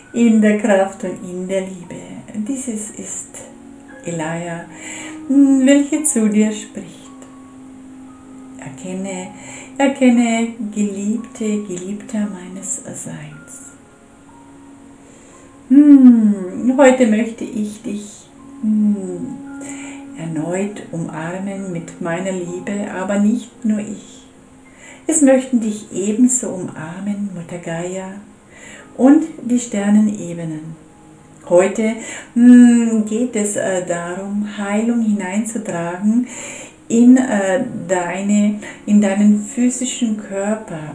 in der Kraft und in der Liebe. Dieses ist Elia, welche zu dir spricht. Erkenne, Geliebter meines Seins. Heute möchte ich dich erneut umarmen mit meiner Liebe, aber nicht nur ich. Es möchten dich ebenso umarmen, Mutter Gaia und die Sternenebenen. Heute geht es darum, Heilung hineinzutragen in deinen physischen Körper.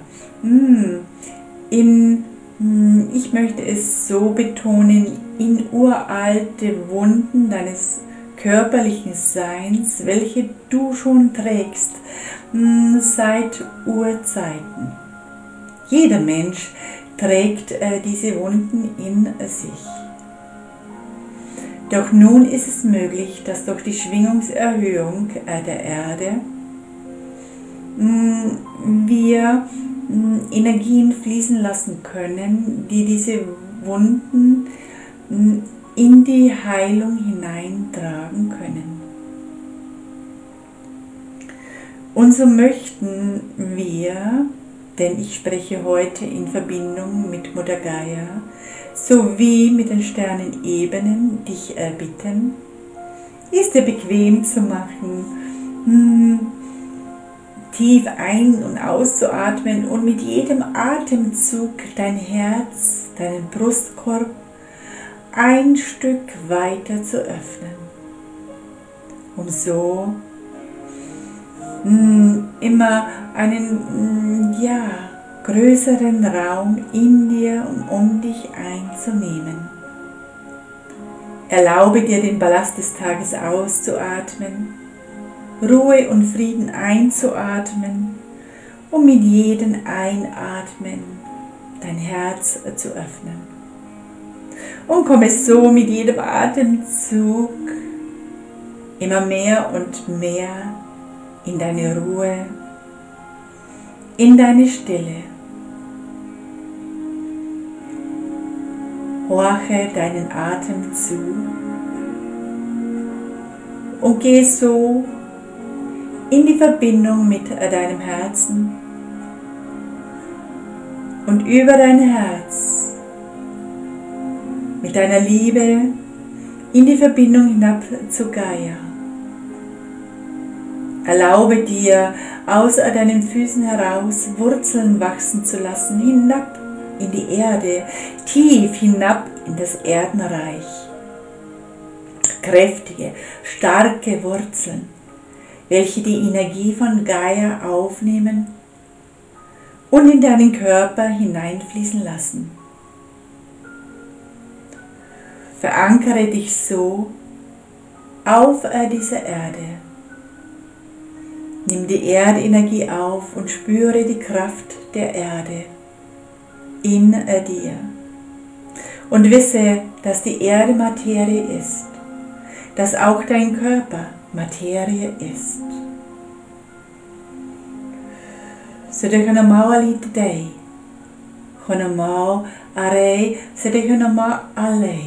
Ich möchte es so betonen, in uralte Wunden deines körperlichen Seins, welche du schon trägst seit Urzeiten. Jeder Mensch trägt diese Wunden in sich. Doch nun ist es möglich, dass durch die Schwingungserhöhung der Erde wir Energien fließen lassen können, die diese Wunden in die Heilung hineintragen können. Und so möchten wir, denn ich spreche heute in Verbindung mit Mutter Gaia, sowie mit den Sternenebenen, dich bitten, ist dir bequem zu machen, tief ein- und auszuatmen und mit jedem Atemzug dein Herz, deinen Brustkorb ein Stück weiter zu öffnen, um so immer einen größeren Raum in dir und um dich einzunehmen. Erlaube dir, den Ballast des Tages auszuatmen, Ruhe und Frieden einzuatmen und mit jedem Einatmen dein Herz zu öffnen. Und komme so mit jedem Atemzug immer mehr und mehr in deine Ruhe, in deine Stille. Horche deinen Atem zu und geh so in die Verbindung mit deinem Herzen und über dein Herz mit deiner Liebe in die Verbindung hinab zu Gaia. Erlaube dir, aus deinen Füßen heraus Wurzeln wachsen zu lassen, hinab in die Erde, tief hinab in das Erdenreich. Kräftige, starke Wurzeln, welche die Energie von Gaia aufnehmen und in deinen Körper hineinfließen lassen. Verankere dich so auf dieser Erde. Nimm die Erdenergie auf und spüre die Kraft der Erde in dir. Und wisse, dass die Erde Materie ist, dass auch dein Körper Materie ist. Sedekanamau today, Honamau arei, Sedekanamau alei.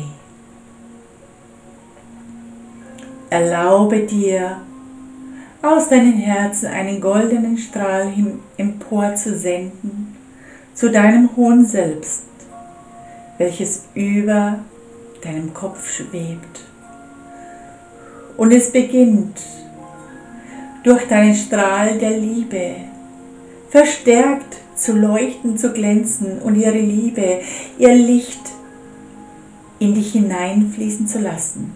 Erlaube dir, aus deinem Herzen einen goldenen Strahl empor zu senden, zu deinem hohen Selbst, welches über deinem Kopf schwebt. Und es beginnt durch deinen Strahl der Liebe, verstärkt zu leuchten, zu glänzen und ihre Liebe, ihr Licht in dich hineinfließen zu lassen.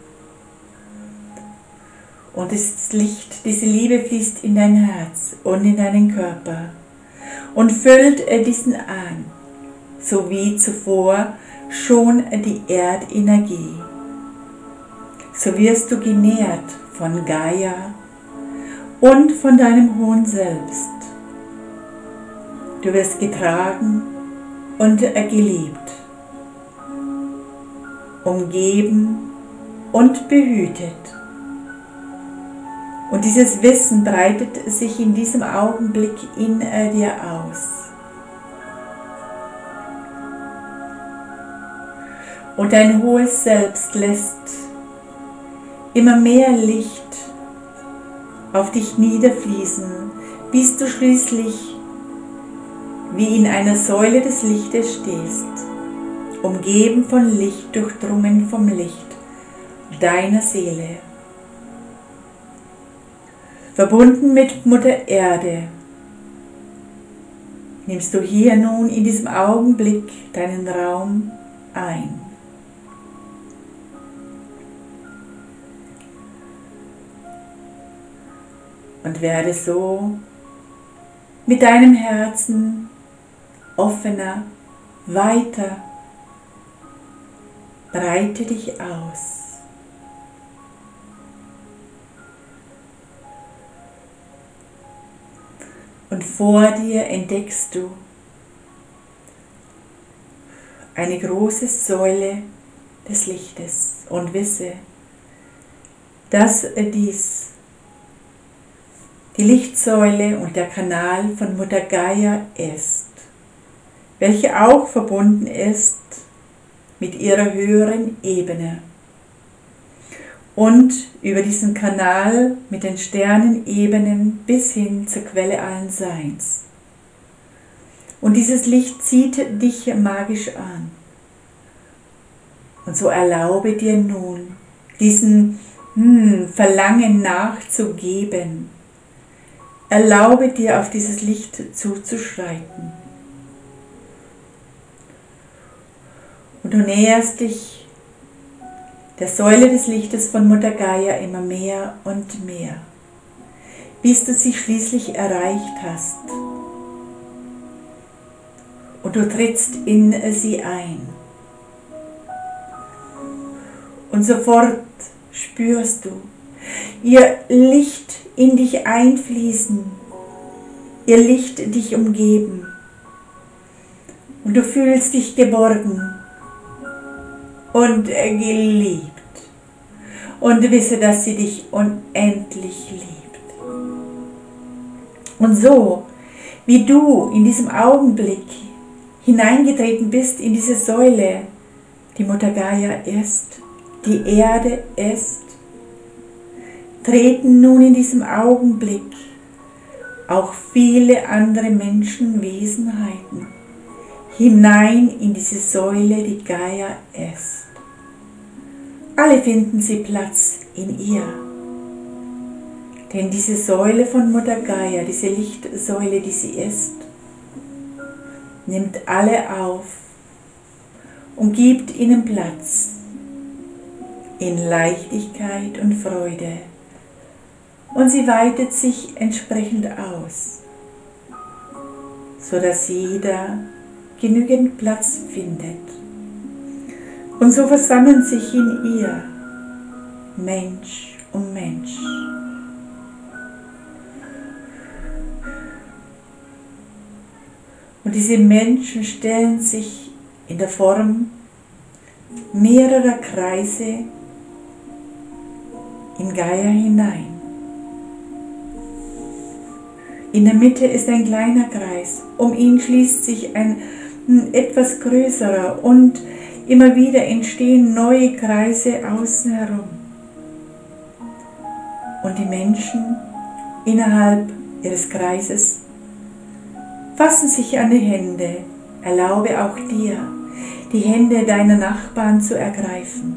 Und das Licht, diese Liebe fließt in dein Herz und in deinen Körper und füllt diesen an, so wie zuvor schon die Erdenergie. So wirst du genährt von Gaia und von deinem hohen Selbst. Du wirst getragen und geliebt, umgeben und behütet. Und dieses Wissen breitet sich in diesem Augenblick in dir aus. und dein hohes Selbst lässt immer mehr Licht auf dich niederfließen, bis du schließlich wie in einer Säule des Lichtes stehst, umgeben von Licht, durchdrungen vom Licht deiner Seele. Verbunden mit Mutter Erde, nimmst du hier nun in diesem Augenblick deinen Raum ein. Und werde so mit deinem Herzen offener, weiter. Breite dich aus. Und vor dir entdeckst du eine große Säule des Lichtes und wisse, dass dies die Lichtsäule und der Kanal von Mutter Gaia ist, welche auch verbunden ist mit ihrer höheren Ebene und über diesen Kanal mit den Sternenebenen bis hin zur Quelle allen Seins. Und dieses Licht zieht dich magisch an. Und so erlaube dir nun, diesen Verlangen nachzugeben. Erlaube dir, auf dieses Licht zuzuschreiten. Und du näherst dich der Säule des Lichtes von Mutter Gaia immer mehr und mehr, bis du sie schließlich erreicht hast. Und du trittst in sie ein. Und sofort spürst du ihr Licht in dich einfließen, ihr Licht dich umgeben. Und du fühlst dich geborgen und geliebt. Und wisse, dass sie dich unendlich liebt. Und so, wie du in diesem Augenblick hineingetreten bist in diese Säule, die Mutter Gaia ist, die Erde ist, treten nun in diesem Augenblick auch viele andere Menschenwesenheiten hinein in diese Säule, die Gaia ist. Alle finden sie Platz in ihr. Denn diese Säule von Mutter Gaia, diese Lichtsäule, die sie ist, nimmt alle auf und gibt ihnen Platz in Leichtigkeit und Freude. Und sie weitet sich entsprechend aus, sodass jeder genügend Platz findet. Und so versammeln sich in ihr Mensch um Mensch. Und diese Menschen stellen sich in der Form mehrerer Kreise in Gaia hinein. In der Mitte ist ein kleiner Kreis, um ihn schließt sich ein etwas größerer und immer wieder entstehen neue Kreise außen herum. Und die Menschen innerhalb ihres Kreises fassen sich an die Hände. Erlaube auch dir, die Hände deiner Nachbarn zu ergreifen.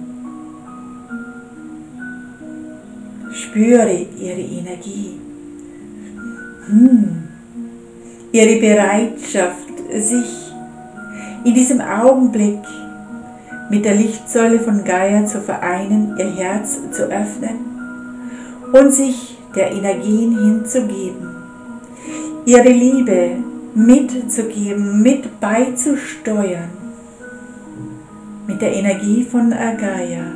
Spüre ihre Energie. Ihre Bereitschaft, sich in diesem Augenblick mit der Lichtsäule von Gaia zu vereinen, ihr Herz zu öffnen und sich der Energien hinzugeben, ihre Liebe mitzugeben, mit beizusteuern, mit der Energie von Gaia.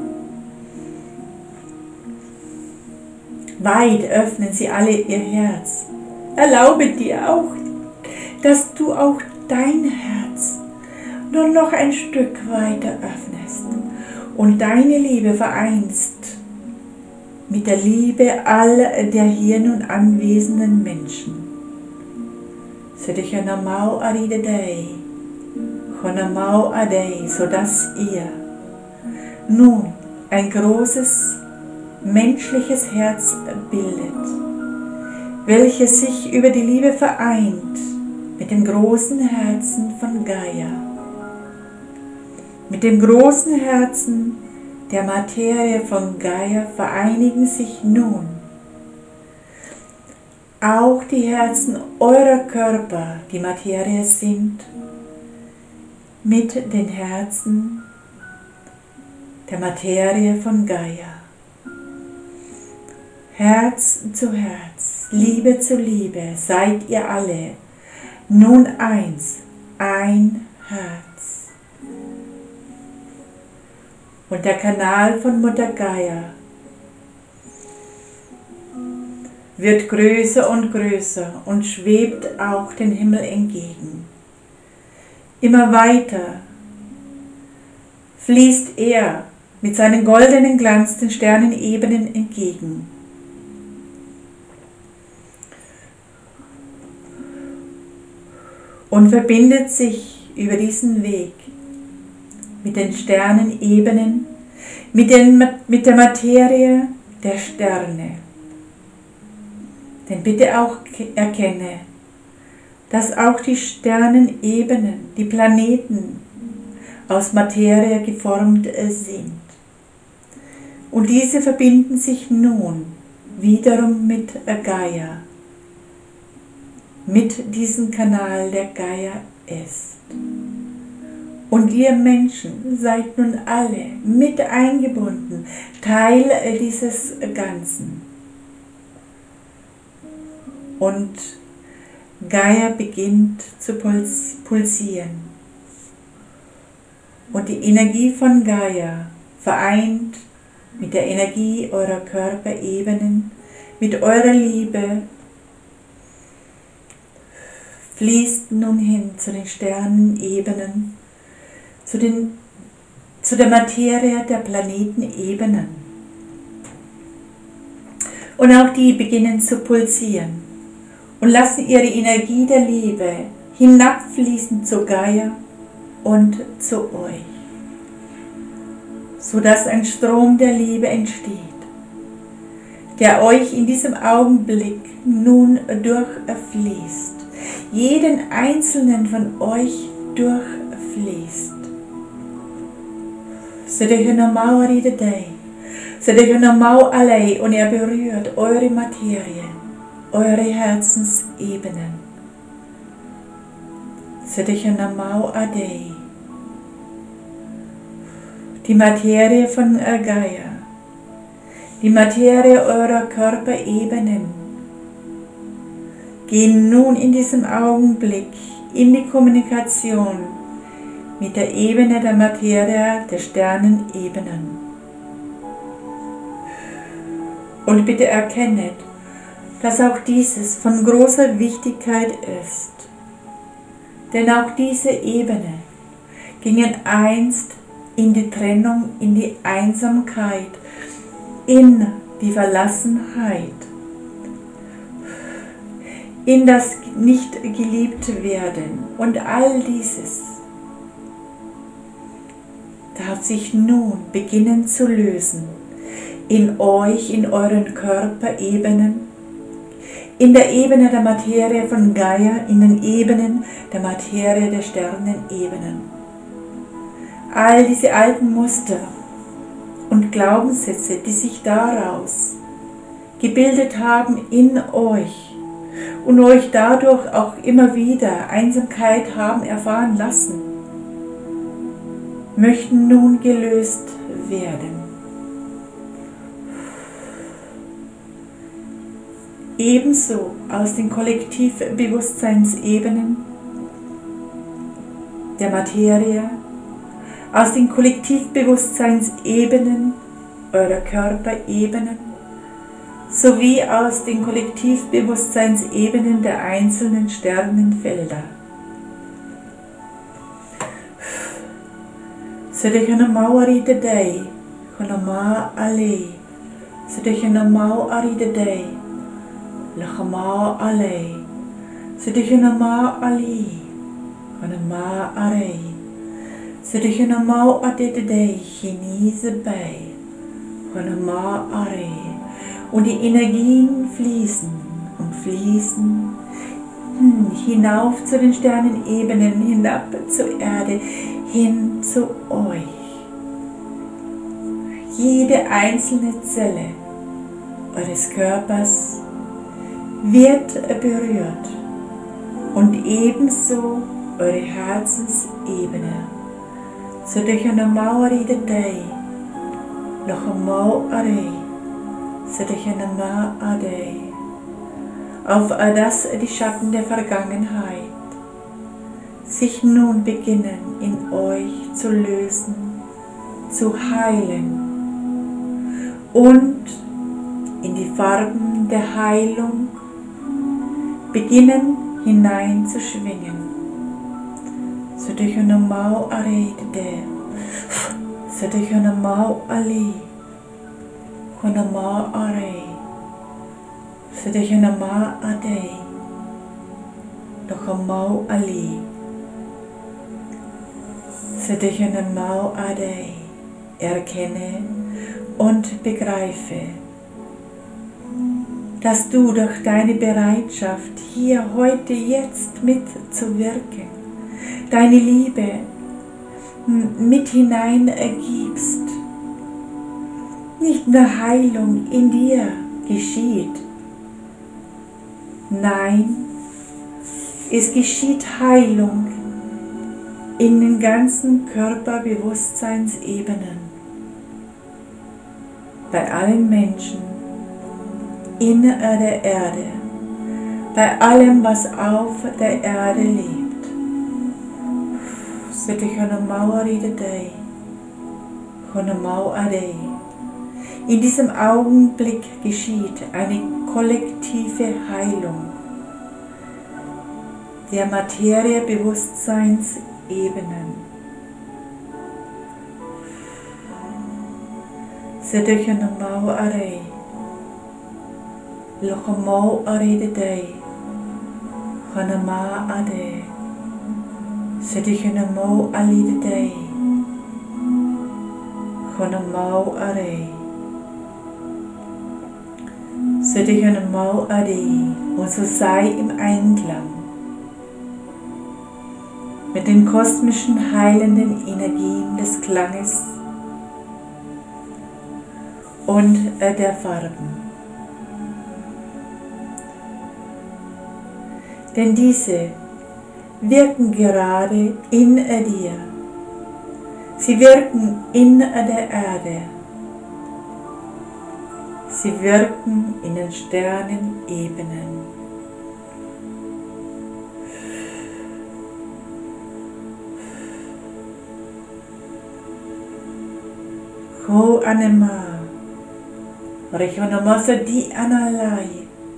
Weit öffnen sie alle ihr Herz. Erlaube dir auch, dass du auch dein Herz nur noch ein Stück weiter öffnest und deine Liebe vereinst mit der Liebe all der hier nun anwesenden Menschen. Sedichanamau aridedei, Honamau Adei, sodass ihr nun ein großes menschliches Herz bildet, welches sich über die Liebe vereint mit dem großen Herzen von Gaia, mit dem großen Herzen der Materie von Gaia vereinigen sich nun auch die Herzen eurer Körper, die Materie sind, mit den Herzen der Materie von Gaia. Herz zu Herz, Liebe zu Liebe, seid ihr alle nun eins, ein Herz. Und der Kanal von Mutter Gaia wird größer und größer und schwebt auch den Himmel entgegen. Immer weiter fließt er mit seinen goldenen Glanz den Sternenebenen entgegen. Und verbindet sich über diesen Weg mit den Sternenebenen, mit der Materie der Sterne. Denn bitte auch erkenne, dass auch die Sternenebenen, die Planeten aus Materie geformt sind. Und diese verbinden sich nun wiederum mit Gaia, mit diesem Kanal, der Gaia ist. Und ihr Menschen seid nun alle mit eingebunden, Teil dieses Ganzen. Und Gaia beginnt zu pulsieren. Und die Energie von Gaia vereint mit der Energie eurer Körperebenen, mit eurer Liebe, fließt nun hin zu den Sternenebenen, zu der Materie der Planetenebenen. Und auch die beginnen zu pulsieren und lassen ihre Energie der Liebe hinabfließen zu Gaia und zu euch, sodass ein Strom der Liebe entsteht, der euch in diesem Augenblick nun durchfließt, jeden einzelnen von euch durchfließt. Sedehunamau Aridadei, Sedehunamau Alei, und er berührt eure Materie, eure Herzensebenen. Sedehunamau Adei, die Materie von Gaia, die Materie eurer Körperebenen, gehen nun in diesem Augenblick in die Kommunikation mit der Ebene der Materie der Sternenebenen. Und bitte erkennet, dass auch dieses von großer Wichtigkeit ist. Denn auch diese Ebene gingen einst in die Trennung, in die Einsamkeit, in die Verlassenheit, in das nicht geliebt werden. Und all dieses darf sich nun beginnen zu lösen. In euch, in euren Körperebenen, in der Ebene der Materie von Gaia, in den Ebenen der Materie der Sternenebenen. All diese alten Muster und Glaubenssätze, die sich daraus gebildet haben in euch, und euch dadurch auch immer wieder Einsamkeit haben erfahren lassen, möchten nun gelöst werden. Ebenso aus den Kollektivbewusstseinsebenen der Materie, aus den Kollektivbewusstseinsebenen eurer Körperebenen, sowie aus den Kollektivbewusstseinsebenen der einzelnen Sternenfelder. Sedehunamau Aridadei, Honamau Alei, Sedehunamau Aridadei, Lachamau Alei, Sedehunamau Ali, Honamau Arei, Sedihunamau adedei chinese bei. Hunama are. Und die Energien fließen und fließen hinauf zu den Sternenebenen, hinab zur Erde, hin zu euch. Jede einzelne Zelle eures Körpers wird berührt und ebenso eure Herzensebene. So durch eine Mauer idei, noch eine Mauer arei, so durch eine Mauer adei. Auf dass die Schatten der Vergangenheit sich nun beginnen in euch zu lösen, zu heilen und in die Farben der Heilung beginnen hineinzuschwingen. So durch eine Mau arede, so durch eine Mau ali, eine Mau arei, so durch eine Mau adei, noch eine Mau ali, so durch eine Mau adei, erkenne und begreife, dass du durch deine Bereitschaft, hier, heute, jetzt mitzuwirken, deine Liebe mit hineingibst. Nicht nur Heilung in dir geschieht, nein, es geschieht Heilung in den ganzen Körperbewusstseinsebenen, bei allen Menschen, in der Erde, bei allem, was auf der Erde lebt. In diesem Augenblick geschieht eine kollektive Heilung der Materie-Bewusstseinsebenen. Lochomau aredei, Hanama ade, Sedichinamau alidei, Hanamau are, Sedichinamau ade, und so sei im Einklang mit den kosmischen heilenden Energien des Klanges und der Farben. Denn diese wirken gerade in dir. Sie wirken in der Erde. Sie wirken in den Sternenebenen. Ho anema, Rechonamasa di analai.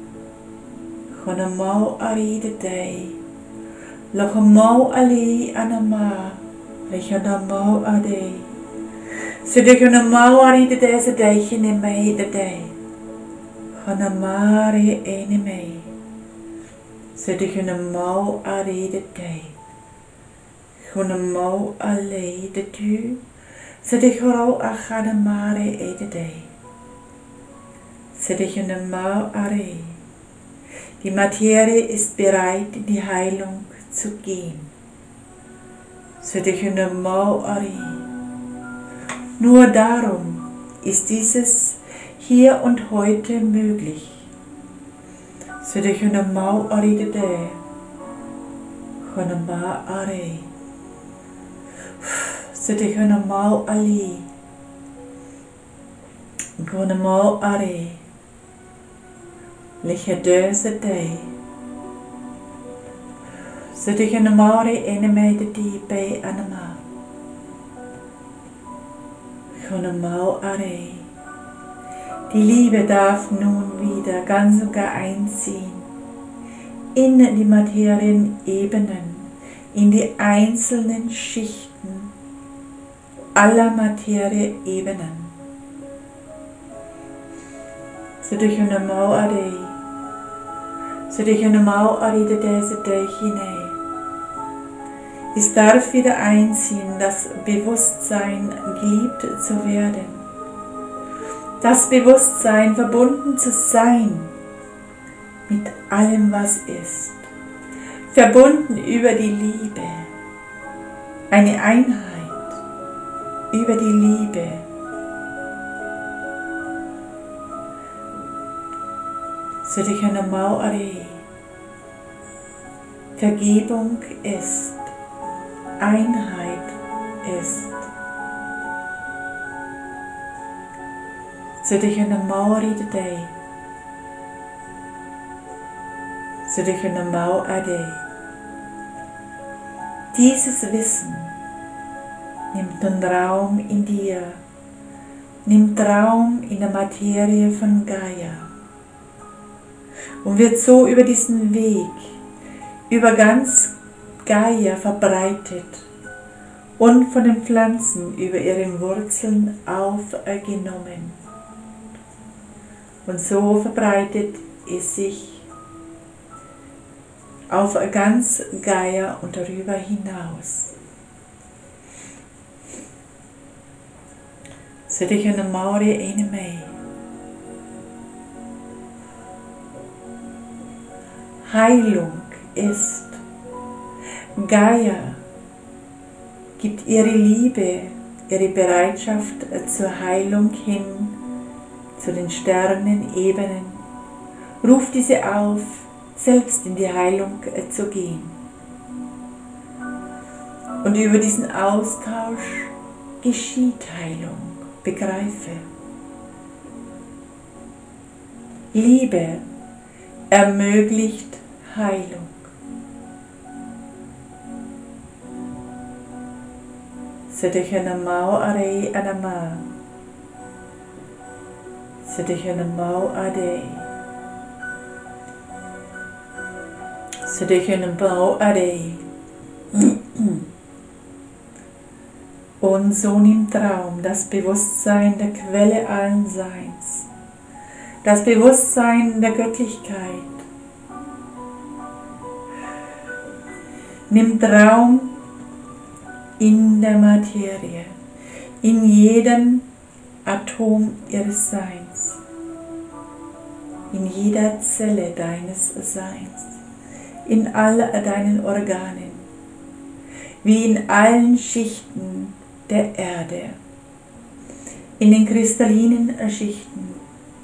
Honamau aridei, Lochomau ali anama, Rechonamau adei, Sedechonamau aridei, Sedechineme dedei, Honamare eneme, Sedechonamau aridei, Honamau alei detu, Sedechorau achanamare edei, Sedechonamau arei. Die Materie ist bereit, in die Heilung zu gehen. Nur darum ist dieses hier und heute möglich. Lichadöse dei. Sedichinamare eneme de di bei anama. Chonamau are. Die Liebe darf nun wieder ganz und gar einziehen in die Materienebenen, in die einzelnen Schichten aller Materieebenen. Sedichinamau are. Sedichinamau aridei sedechine. Es darf wieder einziehen, das Bewusstsein, geliebt zu werden. Das Bewusstsein, verbunden zu sein mit allem, was ist. Verbunden über die Liebe. Eine Einheit über die Liebe. Sudhikana Mauare. Vergebung ist. Einheit ist. Sudhikana Mauare Today. Sudhikana Mauare. Dieses Wissen nimmt nun Raum in dir, nimmt Raum in der Materie von Gaia und wird so über diesen Weg, über ganz Gaia verbreitet und von den Pflanzen über ihren Wurzeln aufgenommen. Und so verbreitet es sich auf ganz Gaia und darüber hinaus. Sudhikana Mauare Eneme. Heilung ist. Gaia gibt ihre Liebe, ihre Bereitschaft zur Heilung hin zu den Sternenebenen, ruft diese auf, selbst in die Heilung zu gehen. Und über diesen Austausch geschieht Heilung, begreife. Liebe ermöglicht Heilung. Sudhikana Mauare Anama. Sudhikana Mauare. Sudhikana Mauare. Und so nimmt Raum das Bewusstsein der Quelle allen Seins, das Bewusstsein der Göttlichkeit, nimmt Raum in der Materie, in jedem Atom ihres Seins, in jeder Zelle deines Seins, in all deinen Organen, wie in allen Schichten der Erde, in den kristallinen Schichten,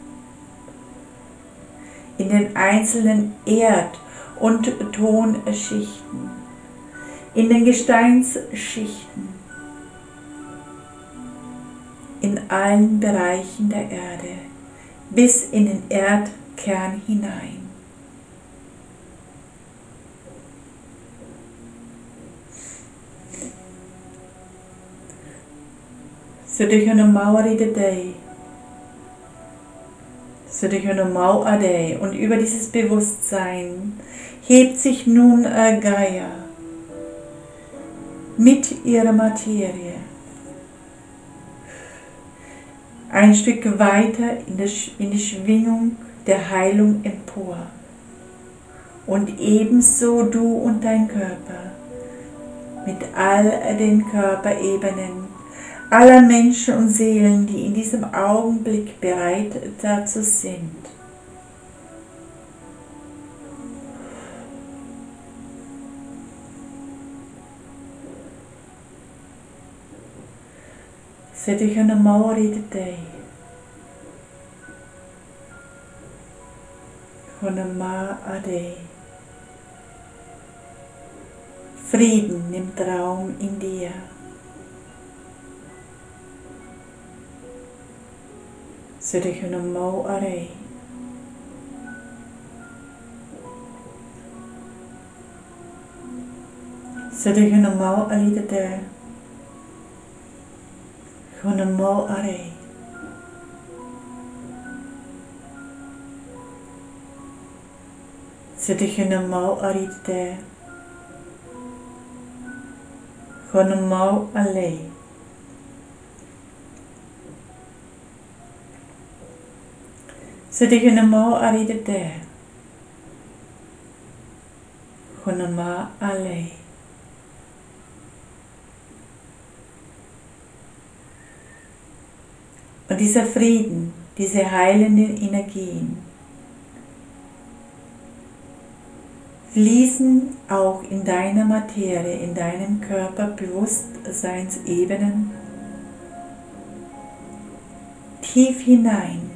in den einzelnen Erd- und Tonschichten, in den Gesteinsschichten, in allen Bereichen der Erde, bis in den Erdkern hinein. Sudhikana Mauare Today. Sudhikana Mauare. Und über dieses Bewusstsein hebt sich nun Gaia mit ihrer Materie ein Stück weiter in die Schwingung der Heilung empor. Und ebenso du und dein Körper mit all den Körperebenen aller Menschen und Seelen, die in diesem Augenblick bereit dazu sind. Sudhikana Mauare Today. Honama Ade. Frieden nimmt Raum in dir. Sudhikana Mauare. Sudhikana Mauare Today. Honama Mauare. Sudhikana Mauare Today. Honama Mauare. Sudhikana Mauare Today. Honama Mauare. Und dieser Frieden, diese heilenden Energien fließen auch in deiner Materie, in deinem Körper, Bewusstseinsebenen tief hinein,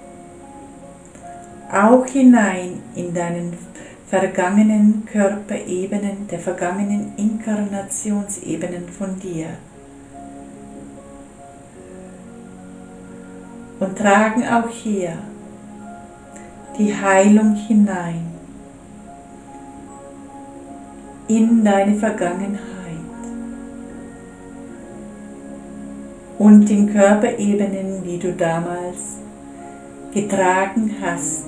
auch hinein in deinen vergangenen Körperebenen, der vergangenen Inkarnationsebenen von dir und tragen auch hier die Heilung hinein in deine Vergangenheit und in Körperebenen, die du damals getragen hast.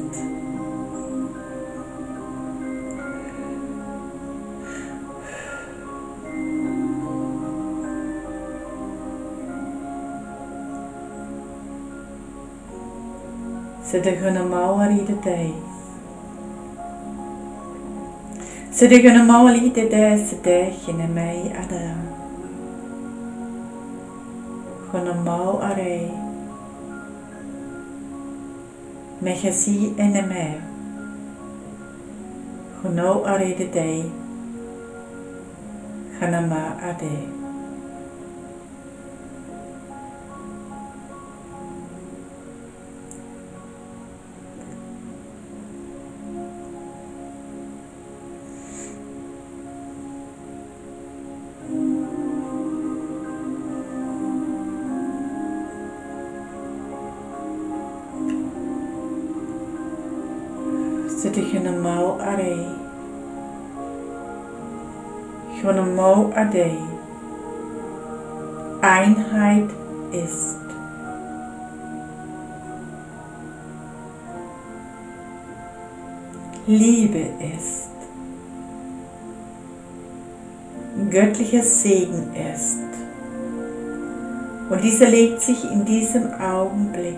Så det kunde måla lite dig. Så det kunde måla lite det så det känner mig att det kunde måla dig. Men jag ser ännu mer. Kunde måla lite dig. Kunde måla dig. Så det kunde måla dig. Kunde måla dig. Einheit ist. Liebe ist. Göttlicher Segen ist. Und dieser legt sich in diesem Augenblick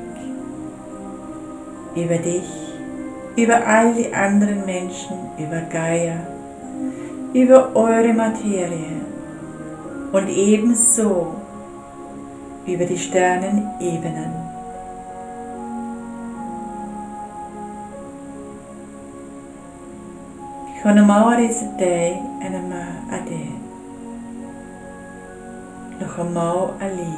über dich, über all die anderen Menschen, über Gaia, über eure Materie und ebenso über die Sternenebenen. Konamari Sedei Anama Ade Lochamau Ali.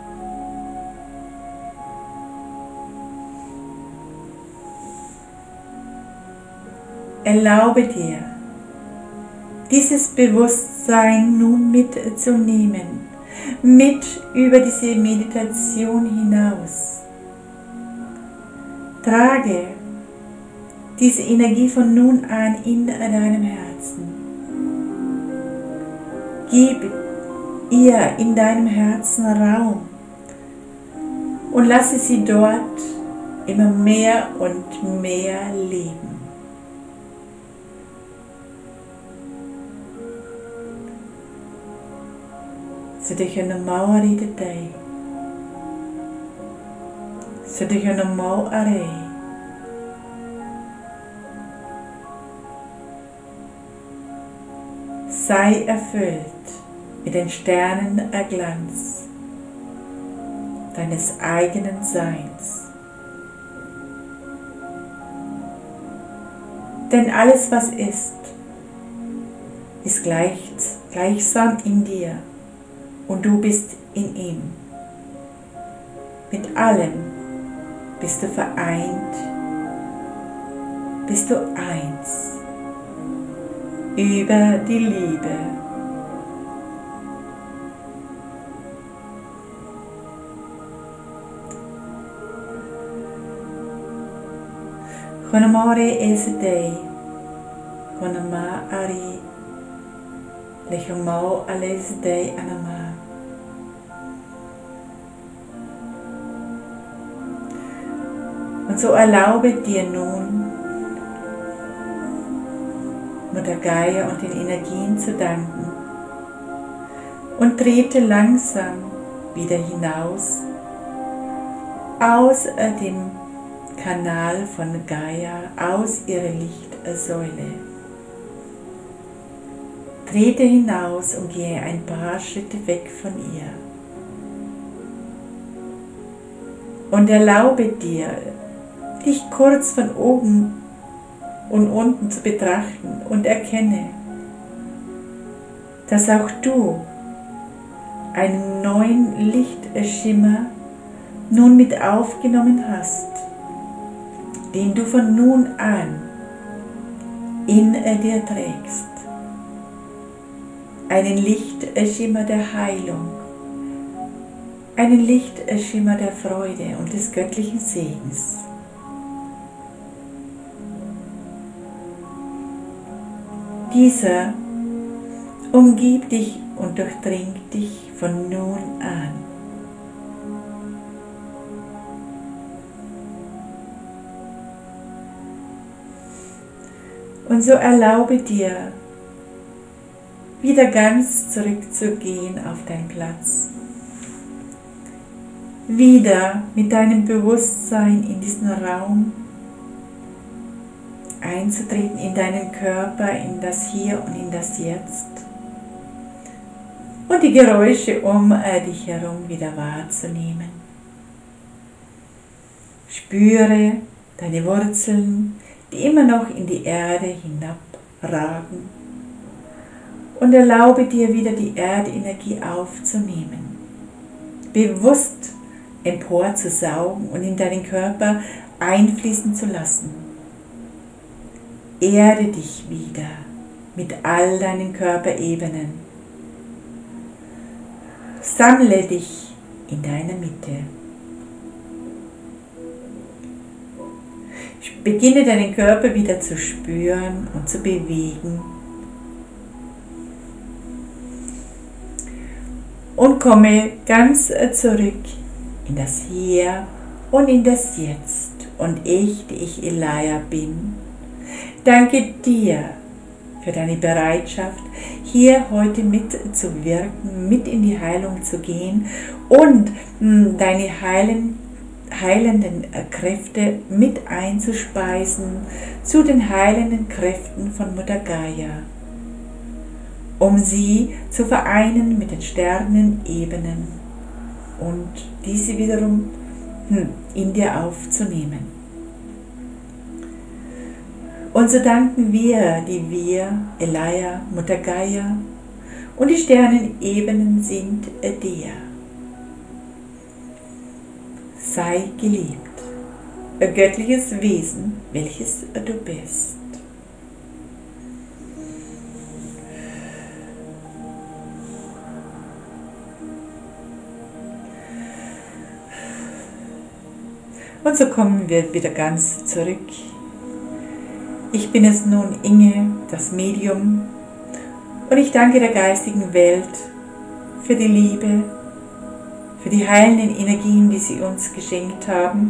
Erlaube dir, dieses Bewusstsein nun mitzunehmen, mit über diese Meditation hinaus. Trage diese Energie von nun an in deinem Herzen. Gib ihr in deinem Herzen Raum und lasse sie dort immer mehr und mehr leben. Så det kunde måla lite dig. Så det kunde måla dig. Sei erfüllt mit den Sternenerglanz deines eigenen Seins. Denn alles, was ist gleichsam in dir. Und du bist in ihm. Mit allem bist du vereint, bist du eins. Über die Liebe. Konamare esedei, konama ari, lechamau alesedei anama. Und so erlaube dir nun, Mutter Gaia und den Energien zu danken und trete langsam wieder hinaus aus dem Kanal von Gaia, aus ihrer Lichtsäule. Trete hinaus und gehe ein paar Schritte weg von ihr. Und erlaube dir, dich kurz von oben und unten zu betrachten und erkenne, dass auch du einen neuen Lichtschimmer nun mit aufgenommen hast, den du von nun an in dir trägst. Einen Lichtschimmer der Heilung, einen Lichtschimmer der Freude und des göttlichen Segens. Dieser umgibt dich und durchdringt dich von nun an. Und so erlaube dir, wieder ganz zurückzugehen auf deinen Platz. Wieder mit deinem Bewusstsein in diesen Raum einzutreten, in deinen Körper, in das Hier und in das Jetzt. Und die Geräusche um dich herum wieder wahrzunehmen. Spüre deine Wurzeln, die immer noch in die Erde hinabragen. Und erlaube dir wieder die Erdenergie aufzunehmen, bewusst emporzusaugen und in deinen Körper einfließen zu lassen. Erde dich wieder mit all deinen Körperebenen. Sammle dich in deiner Mitte. Beginne deinen Körper wieder zu spüren und zu bewegen. Und komme ganz zurück in das Hier und in das Jetzt. Und ich, die ich Elia bin, danke dir für deine Bereitschaft, hier heute mitzuwirken, mit in die Heilung zu gehen und deine heilenden Kräfte mit einzuspeisen zu den heilenden Kräften von Mutter Gaia, um sie zu vereinen mit den Sternenebenen und diese wiederum in dir aufzunehmen. Und so danken wir, Elia, Mutter Gaia, und die Sternenebenen sind dir. Sei geliebt, göttliches Wesen, welches du bist. Und so kommen wir wieder ganz zurück. Ich bin es nun, Inge, das Medium, und ich danke der geistigen Welt für die Liebe, für die heilenden Energien, die sie uns geschenkt haben.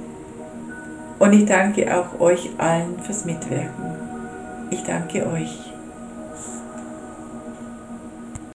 Und ich danke auch euch allen fürs Mitwirken. Ich danke euch.